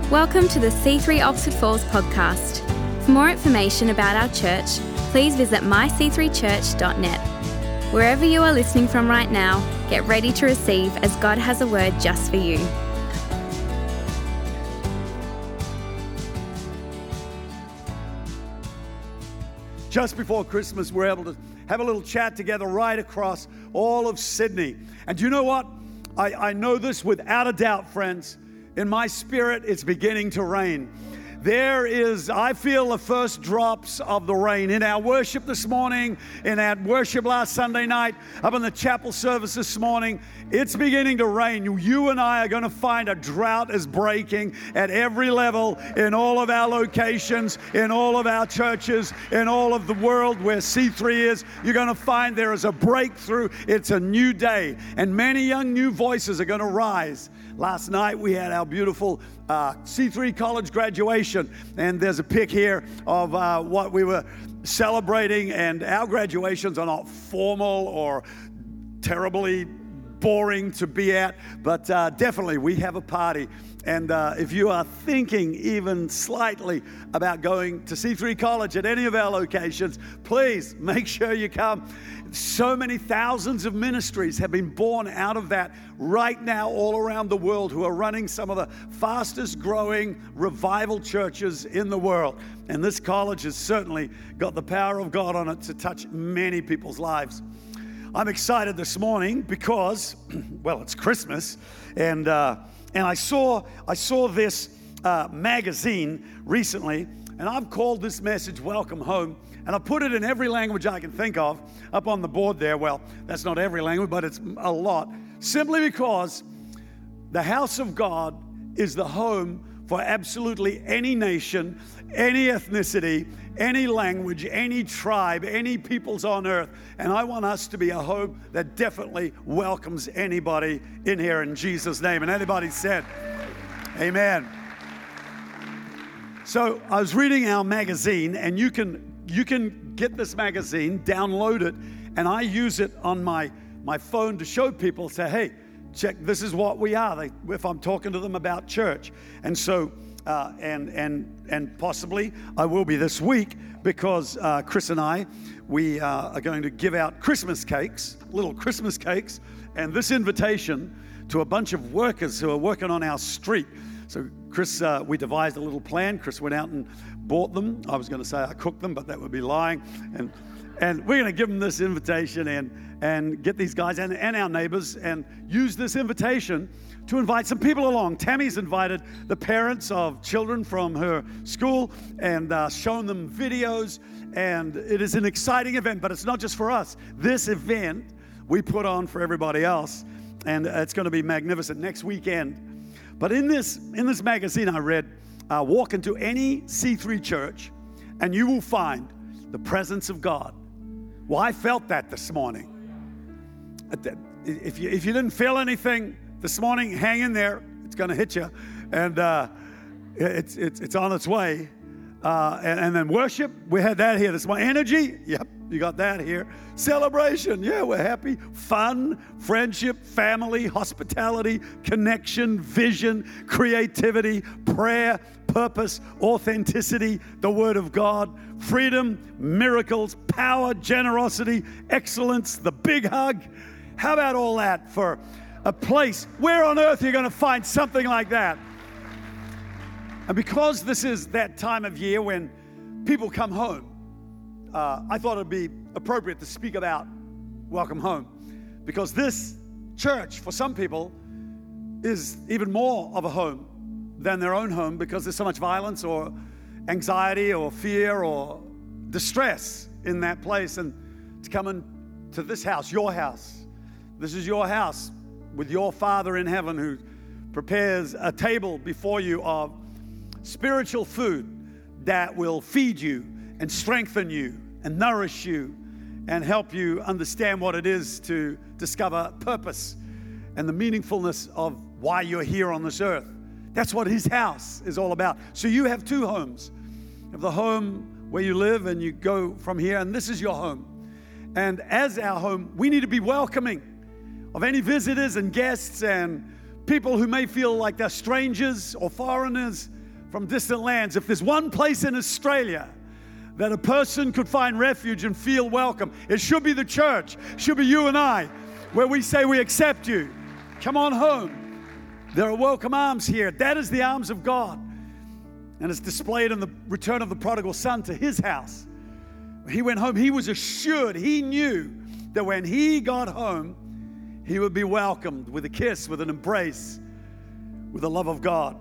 Welcome to the C3 Oxford Falls podcast. For more information about our church, please visit myc3church.net. Wherever you are listening from right now, get ready to receive as God has a word just for you. Just before Christmas, we're able to have a little chat together right across all of Sydney. And do you know what? I know this without a doubt, friends. In my spirit, it's beginning to rain. I feel the first drops of the rain in our worship this morning, in our worship last Sunday night, up in the chapel service this morning. It's beginning to rain. You and I are going to find a drought is breaking at every level in all of our locations, in all of our churches, in all of the world where C3 is. You're going to find there is a breakthrough. It's a new day, and many young new voices are going to rise. Last night we had our beautiful C3 college graduation, and there's a pic here of what we were celebrating, and our graduations are not formal or terribly boring to be at, but definitely we have a party. And if you are thinking even slightly about going to C3 College at any of our locations, please make sure you come. So many thousands of ministries have been born out of that right now all around the world, who are running some of the fastest growing revival churches in the world. And this college has certainly got the power of God on it to touch many people's lives. I'm excited this morning because, well, it's Christmas, and I saw this magazine recently, and I've called this message Welcome Home, and I put it in every language I can think of up on the board there. Well, that's not every language, but it's a lot, simply because the house of God is the home for absolutely any nation, any ethnicity, any language, any tribe, any peoples on earth. And I want us to be a home that definitely welcomes anybody in here in Jesus' name. And anybody said, amen. So I was reading our magazine, and you can get this magazine, download it, and I use it on my phone to show people, say, hey, check, this is what we are, if I'm talking to them about church. And so, and possibly I will be this week, because Chris and I, we are going to give out Christmas cakes, little Christmas cakes, and this invitation to a bunch of workers who are working on our street. So Chris, we devised a little plan. Chris went out and bought them. I was going to say I cooked them, but that would be lying. And we're going to give them this invitation and get these guys and our neighbors and use this invitation to invite some people along. Tammy's invited the parents of children from her school and shown them videos. And it is an exciting event, but it's not just for us. This event we put on for everybody else, and it's going to be magnificent next weekend. But in this magazine I read, walk into any C3 church and you will find the presence of God. Well, I felt that this morning. If you didn't feel anything this morning, hang in there. It's going to hit you, and it's on its way. And then worship, we had that here this morning. Energy, yep, you got that here. Celebration, yeah, we're happy. Fun, friendship, family, hospitality, connection, vision, creativity, prayer, purpose, authenticity, the Word of God, freedom, miracles, power, generosity, excellence, the big hug. How about all that for a place? Where on earth are you going to find something like that? And because this is that time of year when people come home, I thought it'd be appropriate to speak about Welcome Home, because this church, for some people, is even more of a home than their own home, because there's so much violence or anxiety or fear or distress in that place. And to come into this house, your house, this is your house with your Father in heaven, who prepares a table before you of spiritual food that will feed you and strengthen you and nourish you and help you understand what it is to discover purpose and the meaningfulness of why you're here on this earth. That's what His house is all about. So you have two homes. You have the home where you live and you go from here, and this is your home. And as our home, we need to be welcoming of any visitors and guests and people who may feel like they're strangers or foreigners from distant lands, if there's one place in Australia that a person could find refuge and feel welcome, it should be the church. It should be you and I, where we say we accept you. Come on home. There are welcome arms here. That is the arms of God. And it's displayed in the return of the prodigal son to his house. He went home. He was assured. He knew that when he got home, he would be welcomed with a kiss, with an embrace, with the love of God.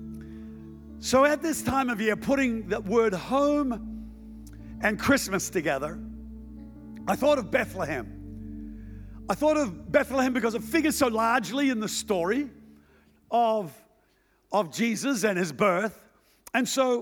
So at this time of year, putting that word home and Christmas together, I thought of Bethlehem. I thought of Bethlehem because it figures so largely in the story of Jesus and his birth. And so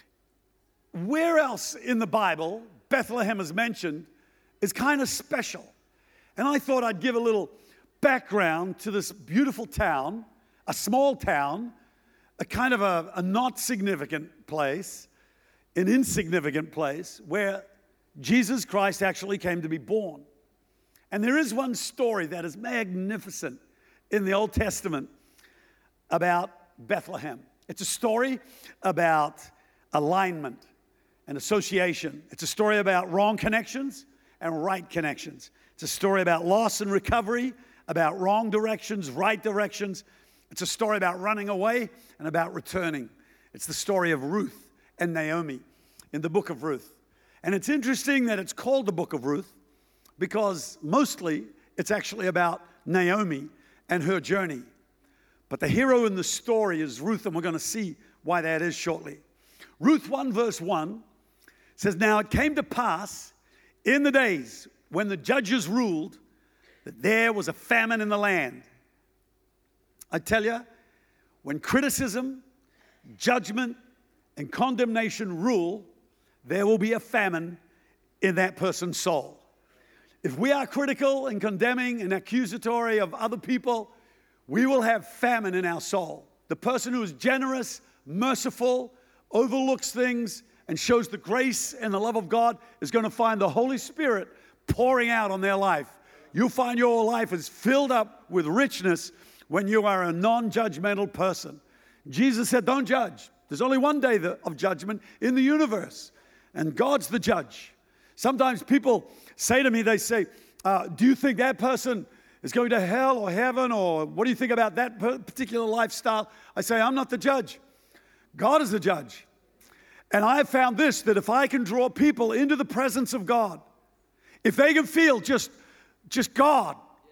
where else in the Bible Bethlehem is mentioned is kind of special. And I thought I'd give a little background to this beautiful town, a small town, a kind of a not significant place, an insignificant place where Jesus Christ actually came to be born. And there is one story that is magnificent in the Old Testament about Bethlehem. It's a story about alignment and association. It's a story about wrong connections and right connections. It's a story about loss and recovery, about wrong directions, right directions. It's a story about running away and about returning. It's the story of Ruth and Naomi in the book of Ruth. And it's interesting that it's called the book of Ruth because mostly it's actually about Naomi and her journey. But the hero in the story is Ruth, and we're going to see why that is shortly. Ruth 1 verse 1 says, "Now it came to pass in the days when the judges ruled that there was a famine in the land." I tell you, when criticism, judgment, and condemnation rule, there will be a famine in that person's soul. If we are critical and condemning and accusatory of other people, we will have famine in our soul. The person who is generous, merciful, overlooks things, and shows the grace and the love of God is going to find the Holy Spirit pouring out on their life. You'll find your life is filled up with richness when you are a non-judgmental person. Jesus said, don't judge. There's only one day of judgment in the universe, and God's the judge. Sometimes people say to me, they say, do you think that person is going to hell or heaven, or what do you think about that particular lifestyle? I say, I'm not the judge. God is the judge. And I have found this, that if I can draw people into the presence of God, if they can feel just God,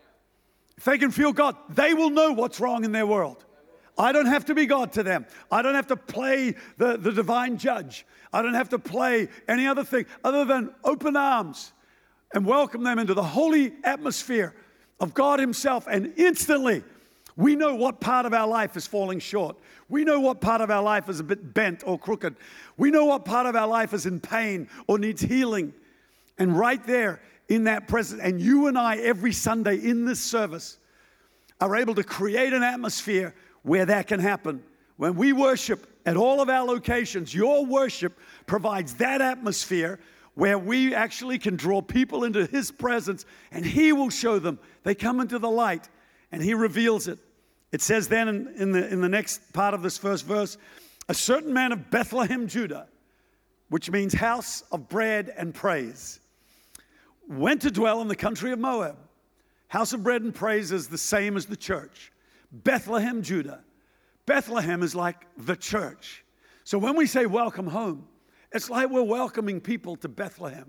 if they can feel God, they will know what's wrong in their world. I don't have to be God to them. I don't have to play the divine judge. I don't have to play any other thing other than open arms and welcome them into the holy atmosphere of God himself. And instantly, we know what part of our life is falling short. We know what part of our life is a bit bent or crooked. We know what part of our life is in pain or needs healing. And right there in that presence, and you and I every Sunday in this service are able to create an atmosphere where that can happen. When we worship at all of our locations, your worship provides that atmosphere where we actually can draw people into his presence, and he will show them. They come into the light and he reveals it. It says then in the next part of this first verse, a certain man of Bethlehem, Judah, which means house of bread and praise, went to dwell in the country of Moab. House of bread and praise is the same as the church. Bethlehem, Judah. Bethlehem is like the church. So when we say welcome home, it's like we're welcoming people to Bethlehem.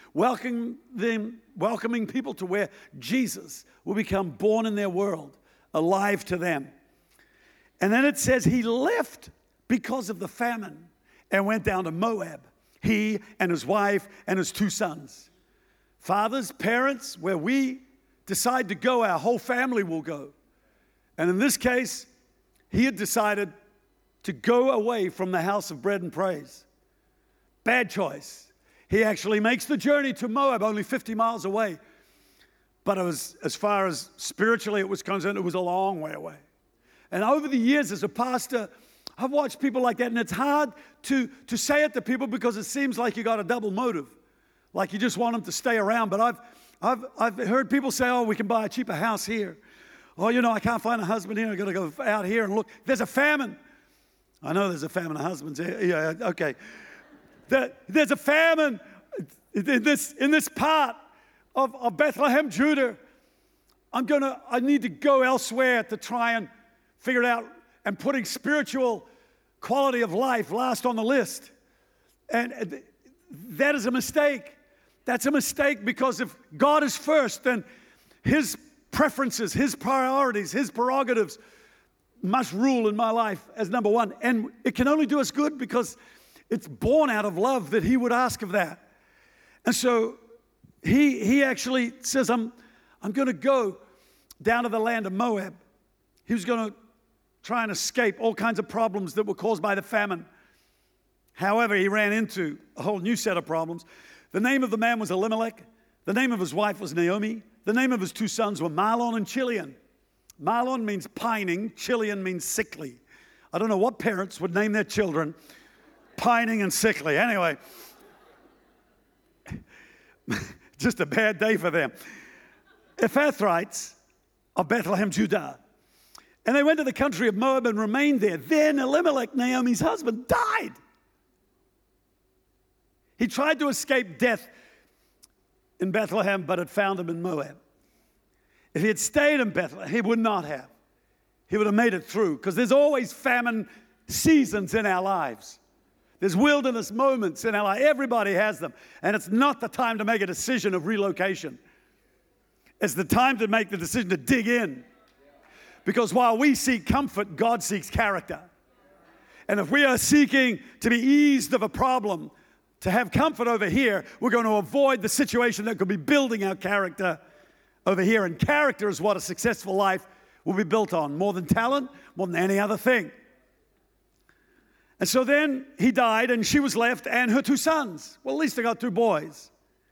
Welcoming people to where Jesus will become born in their world, alive to them. And then it says he left because of the famine and went down to Moab, he and his wife and his 2 sons. Fathers, parents, where we decide to go, our whole family will go. And in this case, he had decided to go away from the house of bread and praise. Bad choice. He actually makes the journey to Moab, only 50 miles away. But it was, as far as spiritually it was concerned, it was a long way away. And over the years as a pastor, I've watched people like that, and it's hard to say it to people because it seems like you got a double motive, like you just want them to stay around. But I've heard people say, oh, we can buy a cheaper house here. Oh, I can't find a husband here. I've got to go out here and look. There's a famine. I know there's a famine of husbands. Yeah, okay. There's a famine in this part of Bethlehem, Judah. I need to go elsewhere to try and figure it out, and putting spiritual quality of life last on the list. And that is a mistake. That's a mistake, because if God is first, then His preferences, His priorities, His prerogatives must rule in my life as number one. And it can only do us good because it's born out of love that He would ask of that. And so he actually says, I'm going to go down to the land of Moab. He was going to try and escape all kinds of problems that were caused by the famine. However, he ran into a whole new set of problems. The name of the man was Elimelech. The name of his wife was Naomi. The name of his two sons were Mahlon and Chilion. Mahlon means pining. Chilion means sickly. I don't know what parents would name their children pining and sickly. Anyway, just a bad day for them. Ephrathites of Bethlehem, Judah. And they went to the country of Moab and remained there. Then Elimelech, Naomi's husband, died. He tried to escape death in Bethlehem, but it found him in Moab. If he had stayed in Bethlehem, he would not have. He would have made it through, because there's always famine seasons in our lives. There's wilderness moments in our life. Everybody has them. And it's not the time to make a decision of relocation. It's the time to make the decision to dig in. Because while we seek comfort, God seeks character. And if we are seeking to be eased of a problem, to have comfort over here, we're going to avoid the situation that could be building our character over here. And character is what a successful life will be built on, more than talent, more than any other thing. And so then he died, and she was left, and her two sons. Well, at least they got two boys.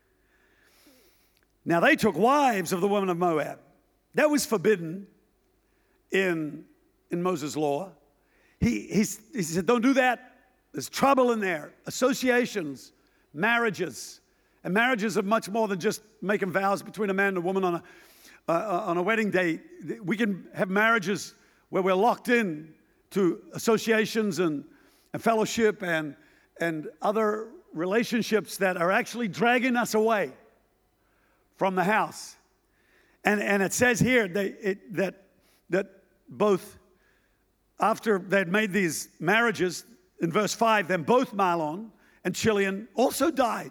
Now, they took wives of the women of Moab. That was forbidden in Moses' law. He said, don't do that. There's trouble in there. Associations, marriages. And marriages are much more than just making vows between a man and a woman on a wedding day. We can have marriages where we're locked in to associations and fellowship and other relationships that are actually dragging us away from the house. And it says here that both, after they'd made these marriages, in verse 5, then both Mahlon and Chilion also died.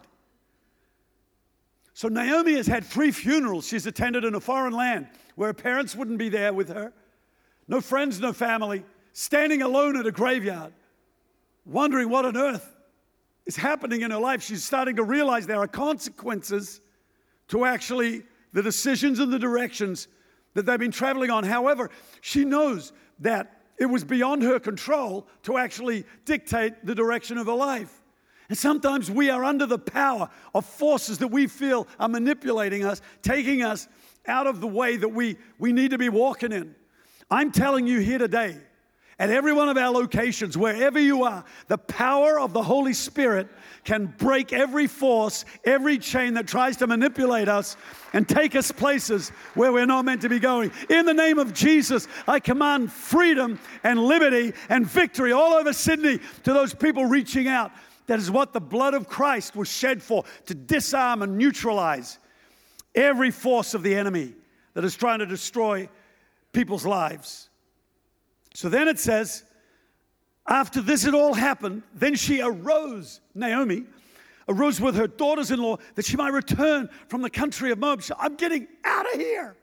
So Naomi has had 3 funerals she's attended in a foreign land where her parents wouldn't be there with her. No friends, no family, standing alone at a graveyard, wondering what on earth is happening in her life. She's starting to realize there are consequences to actually the decisions and the directions that they've been traveling on. However, she knows that it was beyond her control to actually dictate the direction of her life. And sometimes we are under the power of forces that we feel are manipulating us, taking us out of the way that we need to be walking in. I'm telling you here today, at every one of our locations, wherever you are, the power of the Holy Spirit can break every force, every chain that tries to manipulate us and take us places where we're not meant to be going. In the name of Jesus, I command freedom and liberty and victory all over Sydney to those people reaching out. That is what the blood of Christ was shed for, to disarm and neutralize every force of the enemy that is trying to destroy people's lives. So then it says, after this had all happened, then she arose, Naomi, arose with her daughters-in-law that she might return from the country of Moab. So I'm getting out of here.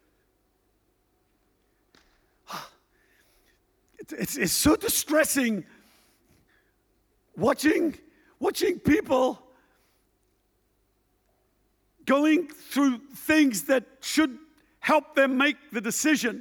It's so distressing watching people going through things that should help them make the decision.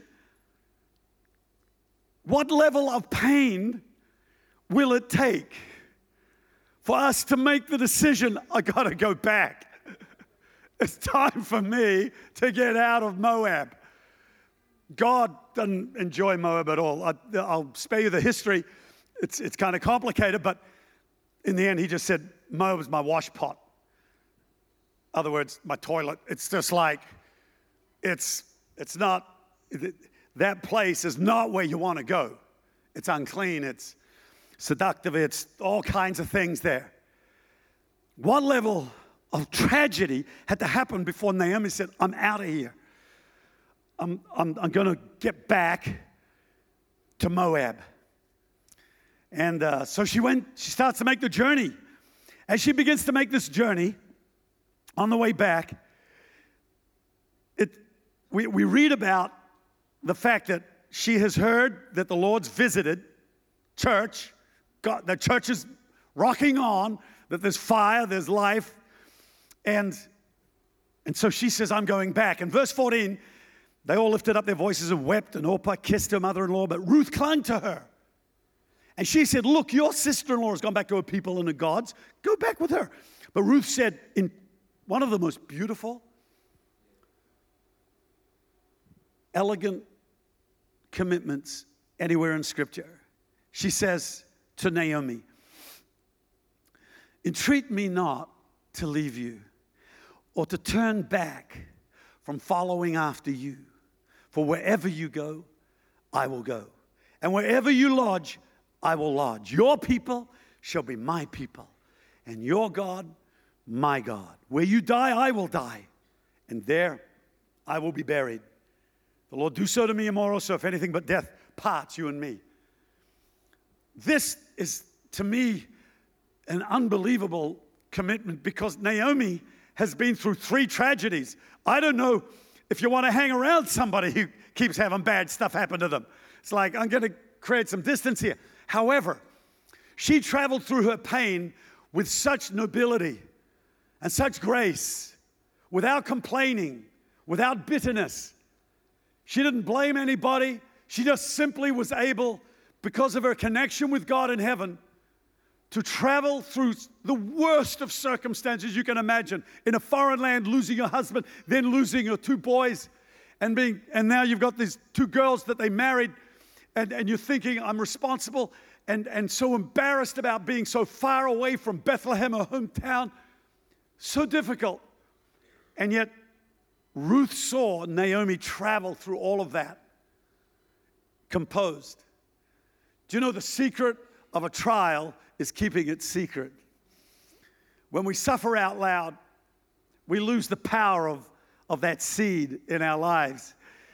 What level of pain will it take for us to make the decision, I got to go back. It's time for me to get out of Moab. God doesn't enjoy Moab at all. I'll spare you the history. It's kind of complicated, but in the end, he just said, Moab is my wash pot. In other words, my toilet. It's just like, it's not, that place is not where you want to go. It's unclean. seductive. It's all kinds of things there. What level of tragedy had to happen before Naomi said, I'm out of here. I'm going to get back to Moab. And so she starts to make the journey. As she begins to make this journey, on the way back, we read about the fact that she has heard that the Lord's visited church. God, the church is rocking on, that there's fire, there's life. And so she says, I'm going back. In verse 14, they all lifted up their voices and wept, and Orpah kissed her mother-in-law, but Ruth clung to her. And she said, look, your sister-in-law has gone back to her people and her gods. Go back with her. But Ruth said, in one of the most beautiful, elegant commitments anywhere in Scripture, she says to Naomi, entreat me not to leave you or to turn back from following after you. For wherever you go, I will go. And wherever you lodge, I will lodge. Your people shall be my people, and your God, my God. Where you die, I will die, and there I will be buried. The Lord do so to me and more also, if anything but death parts you and me. This is, to me, an unbelievable commitment, because Naomi has been through 3 tragedies. I don't know if you want to hang around somebody who keeps having bad stuff happen to them. It's like, I'm going to create some distance here. However, she traveled through her pain with such nobility and such grace, without complaining, without bitterness. She didn't blame anybody. She just simply was able, because of her connection with God in heaven, to travel through the worst of circumstances you can imagine. In a foreign land, losing your husband, then losing your 2 boys, and now you've got these 2 girls that they married, and you're thinking, I'm responsible, and so embarrassed about being so far away from Bethlehem, her hometown. So difficult. And yet, Ruth saw Naomi travel through all of that, composed. Do you know the secret of a trial is keeping it secret? When we suffer out loud, we lose the power of that seed in our lives.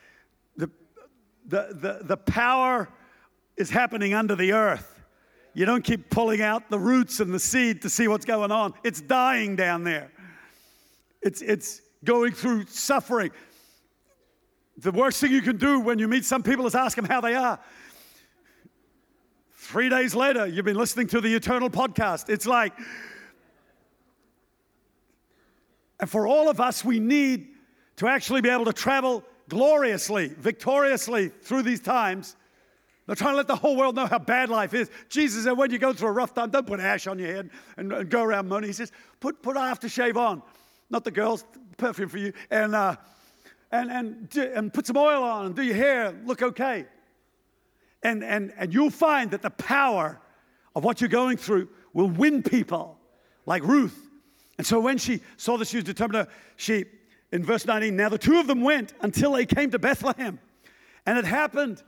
The power is happening under the earth. You don't keep pulling out the roots and the seed to see what's going on. It's dying down there. It's going through suffering. The worst thing you can do when you meet some people is ask them how they are. 3 days later, you've been listening to the Eternal podcast. It's like, and for all of us, we need to actually be able to travel gloriously, victoriously through these times. They're trying to let the whole world know how bad life is. Jesus said, when you go through a rough time, don't put ash on your head and go around moaning. He says, put aftershave on. Not the girls, perfume for you. And put some oil on and do your hair look okay. And you'll find that the power of what you're going through will win people like Ruth. And so when she saw that she was determined, in verse 19, now the 2 of them went until they came to Bethlehem. And it happened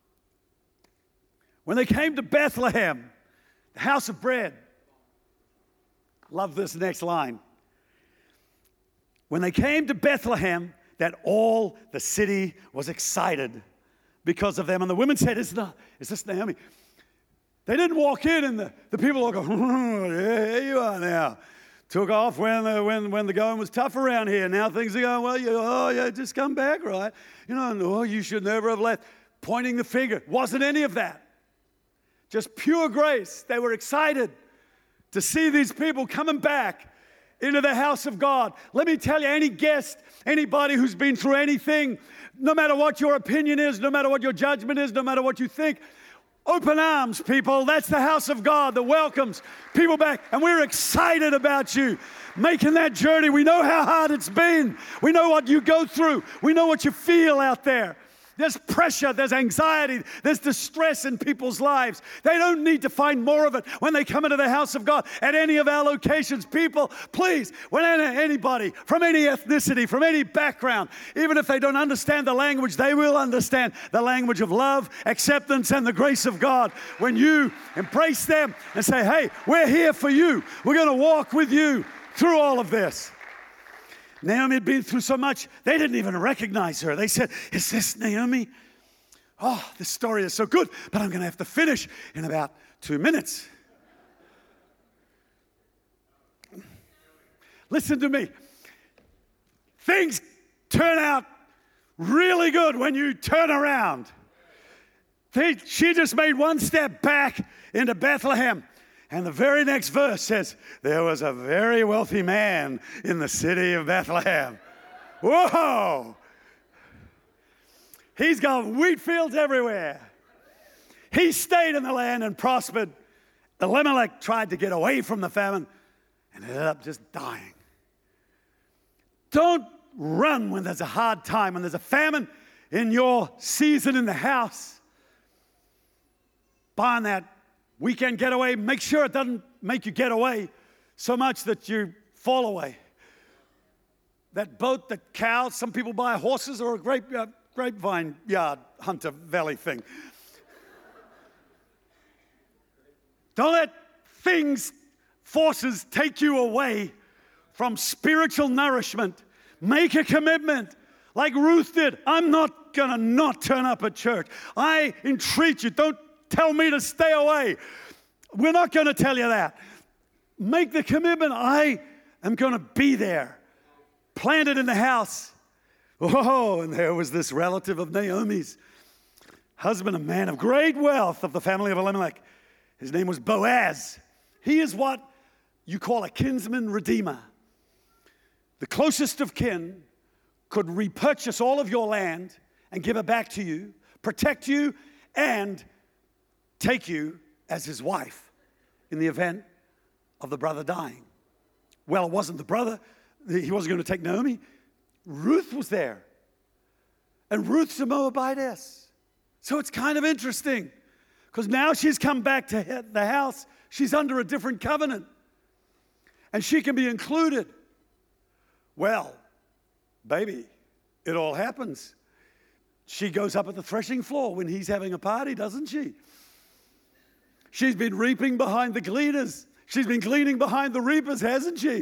when they came to Bethlehem, the house of bread. Love this next line. When they came to Bethlehem, that all the city was excited because of them. And the women said, is this Naomi? They didn't walk in and the people all go, here you are now. Took off when the going was tough around here. Now things are going well. Just come back, right? You should never have left. Pointing the finger. Wasn't any of that. Just pure grace. They were excited to see these people coming back into the house of God. Let me tell you, any guest, anybody who's been through anything, no matter what your opinion is, no matter what your judgment is, no matter what you think, open arms, people. That's the house of God that welcomes people back. And we're excited about you making that journey. We know how hard it's been. We know what you go through. We know what you feel out there. There's pressure, there's anxiety, there's distress in people's lives. They don't need to find more of it when they come into the house of God at any of our locations. People, please, when anybody from any ethnicity, from any background, even if they don't understand the language, they will understand the language of love, acceptance, and the grace of God. When you embrace them and say, hey, we're here for you. We're going to walk with you through all of this. Naomi had been through so much, they didn't even recognize her. They said, is this Naomi? Oh, this story is so good, but I'm going to have to finish in about 2 minutes. Listen to me. Things turn out really good when you turn around. She just made one step back into Bethlehem. And the very next verse says, there was a very wealthy man in the city of Bethlehem. Whoa! He's got wheat fields everywhere. He stayed in the land and prospered. Elimelech tried to get away from the famine and ended up just dying. Don't run when there's a hard time, when there's a famine in your season in the house. Buying that weekend getaway, make sure it doesn't make you get away so much that you fall away. That boat, the cows, some people buy horses or a grapevine yard, Hunter Valley thing. Don't let forces take you away from spiritual nourishment. Make a commitment like Ruth did. I'm not going to not turn up at church. I entreat you. Don't tell me to stay away. We're not going to tell you that. Make the commitment. I am going to be there. Planted in the house. Oh, and there was this relative of Naomi's husband, a man of great wealth of the family of Elimelech. His name was Boaz. He is what you call a kinsman redeemer. The closest of kin could repurchase all of your land and give it back to you, protect you, and take you as his wife in the event of the brother dying. Well, it wasn't the brother. He wasn't going to take Naomi. Ruth was there. And Ruth's a Moabitess. So it's kind of interesting because now she's come back to the house. She's under a different covenant. And she can be included. Well, baby, it all happens. She goes up at the threshing floor when he's having a party, doesn't she? She's been reaping behind the gleaners. She's been gleaning behind the reapers, hasn't she?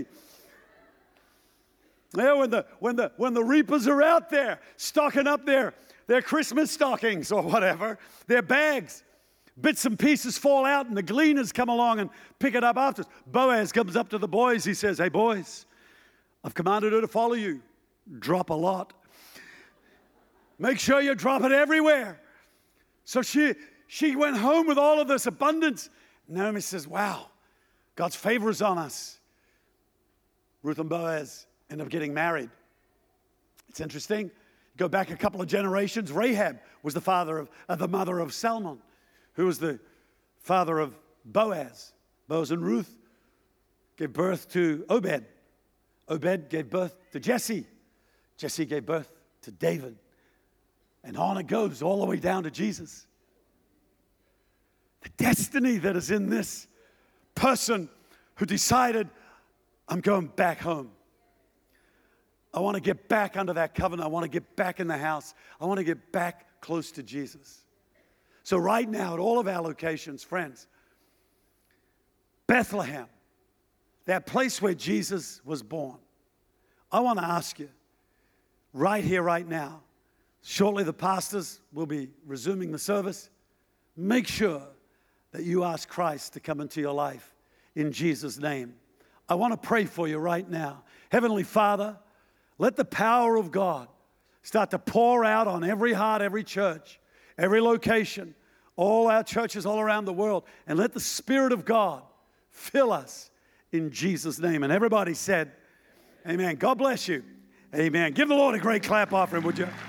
Yeah, when the reapers are out there stocking up their Christmas stockings or whatever, their bags, bits and pieces fall out and the gleaners come along and pick it up after. Boaz comes up to the boys. He says, hey, boys, I've commanded her to follow you. Drop a lot. Make sure you drop it everywhere. So she went home with all of this abundance. Naomi says, wow, God's favor is on us. Ruth and Boaz end up getting married. It's interesting. Go back a couple of generations. Rahab was the mother of Salmon, who was the father of Boaz. Boaz and Ruth gave birth to Obed. Obed gave birth to Jesse. Jesse gave birth to David. And on it goes all the way down to Jesus. The destiny that is in this person who decided, I'm going back home. I want to get back under that covenant. I want to get back in the house. I want to get back close to Jesus. So right now, at all of our locations, friends, Bethlehem, that place where Jesus was born, I want to ask you, right here, right now, shortly the pastors will be resuming the service. Make sure that you ask Christ to come into your life in Jesus' name. I want to pray for you right now. Heavenly Father, let the power of God start to pour out on every heart, every church, every location, all our churches all around the world, and let the Spirit of God fill us in Jesus' name. And everybody said, amen. God bless you. Amen. Give the Lord a great clap offering, would you?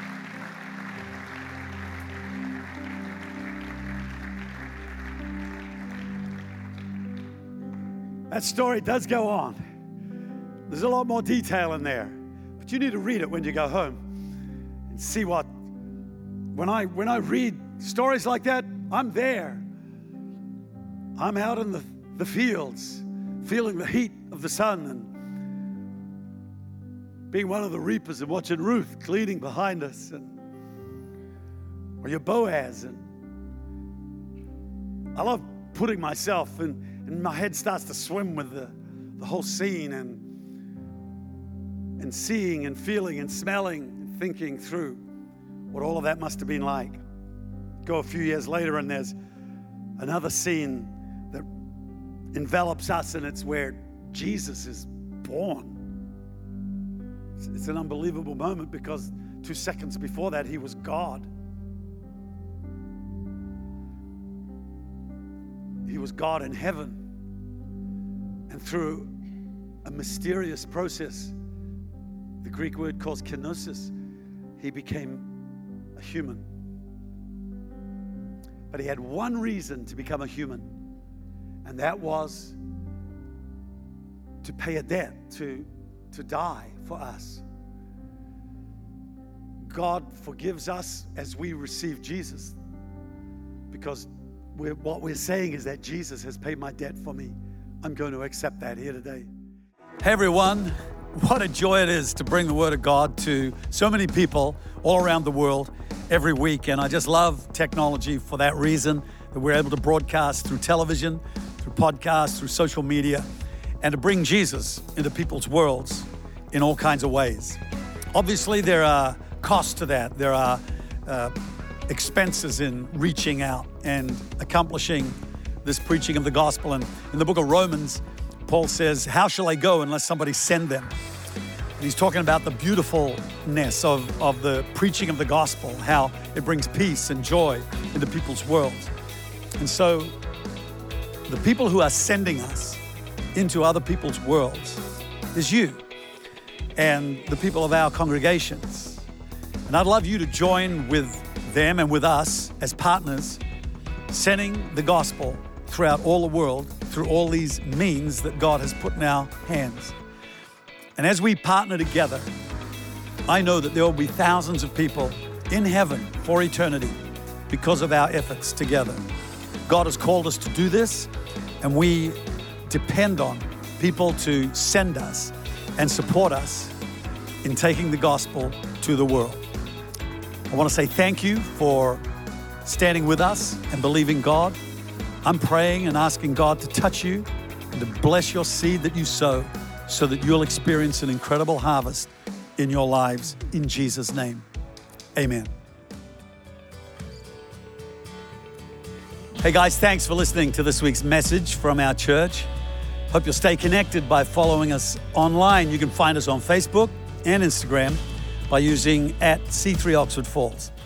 That story does go on. There's a lot more detail in there. But you need to read it when you go home and see what When I read stories like that, I'm there. I'm out in the fields, feeling the heat of the sun and being one of the reapers and watching Ruth gleaning behind us, or your Boaz. And I love putting myself and my head starts to swim with the whole scene and seeing and feeling and smelling and thinking through what all of that must have been like. Go a few years later and there's another scene that envelops us, and it's where Jesus is born. It's an unbelievable moment because 2 seconds before that, he was God. He was God in heaven. And through a mysterious process, the Greek word calls kenosis, he became a human. But he had one reason to become a human, and that was to pay a debt, to die for us. God forgives us as we receive Jesus, because what we're saying is that Jesus has paid my debt for me. I'm going to accept that here today. Hey everyone, what a joy it is to bring the Word of God to so many people all around the world every week. And I just love technology for that reason, that we're able to broadcast through television, through podcasts, through social media, and to bring Jesus into people's worlds in all kinds of ways. Obviously, there are costs to that. There are expenses in reaching out and accomplishing this preaching of the gospel. And in the book of Romans, Paul says, how shall I go unless somebody send them? And he's talking about the beautifulness of the preaching of the gospel, how it brings peace and joy into people's worlds. And so the people who are sending us into other people's worlds is you and the people of our congregations. And I'd love you to join with them and with us as partners, sending the gospel throughout all the world through all these means that God has put in our hands. And as we partner together, I know that there will be thousands of people in heaven for eternity because of our efforts together. God has called us to do this, and we depend on people to send us and support us in taking the gospel to the world. I want to say thank you for standing with us and believing God. I'm praying and asking God to touch you and to bless your seed that you sow so that you'll experience an incredible harvest in your lives in Jesus' name. Amen. Hey guys, thanks for listening to this week's message from our church. Hope you'll stay connected by following us online. You can find us on Facebook and Instagram by using @C3 Oxford Falls.